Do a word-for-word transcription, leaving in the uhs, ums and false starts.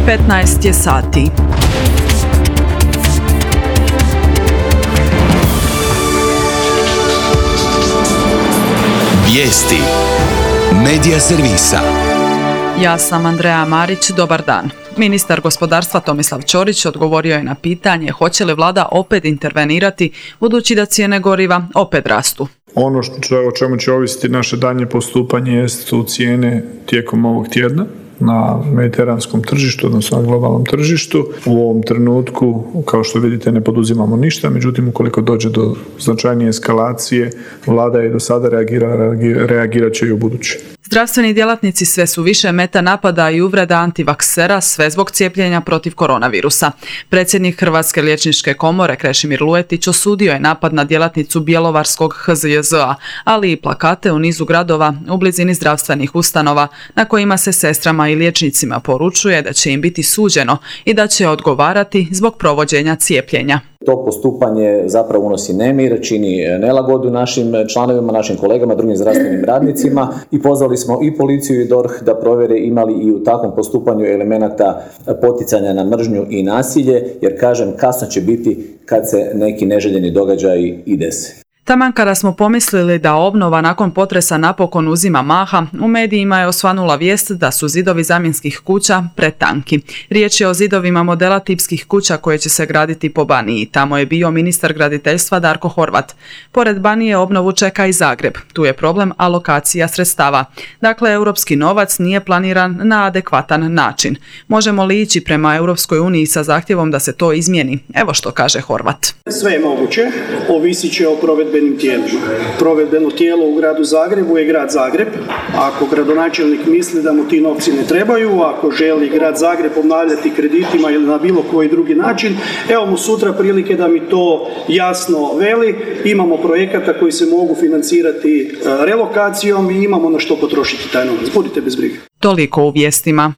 petnaest je sati. Vijesti Medija servisa. Ja sam Andreja Marić, dobar dan. Ministar gospodarstva Tomislav Ćorić odgovorio je na pitanje hoće li vlada opet intervenirati budući da cijene goriva opet rastu. Ono što, o čemu će ovisiti naše daljnje postupanje su cijene tijekom ovog tjedna na mediteranskom tržištu, odnosno na globalnom tržištu. U ovom trenutku, kao što vidite, ne poduzimamo ništa, međutim, ukoliko dođe do značajnije eskalacije, vlada je do sada reagirala, reagirat će i u buduće. Zdravstveni djelatnici sve su više meta napada i uvreda antivaksera, sve zbog cijepljenja protiv koronavirusa. Predsjednik Hrvatske liječničke komore Krešimir Luetić osudio je napad na djelatnicu bjelovarskog H Z J Z-a, ali i plakate u nizu gradova u blizini zdravstvenih ustanova na kojima se sestrama i liječnicima poručuje da će im biti suđeno i da će odgovarati zbog provođenja cijepljenja. To postupanje zapravo unosi nemir, čini nelagodu našim članovima, našim kolegama, drugim zdravstvenim radnicima i pozvali smo i policiju i D O R H da provjere imali i u takvom postupanju elemenata poticanja na mržnju i nasilje, jer kažem, kasno će biti kad se neki neželjeni događaji i dese. Taman kada smo pomislili da obnova nakon potresa napokon uzima maha, u medijima je osvanula vijest da su zidovi zamjenskih kuća pretanki. Riječ je o zidovima modela tipskih kuća koje će se graditi po Baniji. Tamo je bio ministar graditeljstva Darko Horvat. Pored Banije obnovu čeka i Zagreb. Tu je problem alokacija sredstava. Dakle, europski novac nije planiran na adekvatan način. Možemo li ići prema Europskoj uniji sa zahtjevom da se to izmijeni? Evo što kaže Horvat. Sve je moguće, ovisit će o provedbi tijelima. Provedbeno tijelo u gradu Zagrebu je grad Zagreb. Ako gradonačelnik misli da mu ti novci ne trebaju, ako želi grad Zagreb obnavljati kreditima ili na bilo koji drugi način, evo mu sutra prilike da mi to jasno veli. Imamo projekata koji se mogu financirati relokacijom i imamo na što potrošiti taj novac. Budite bez brige. Toliko u vijestima.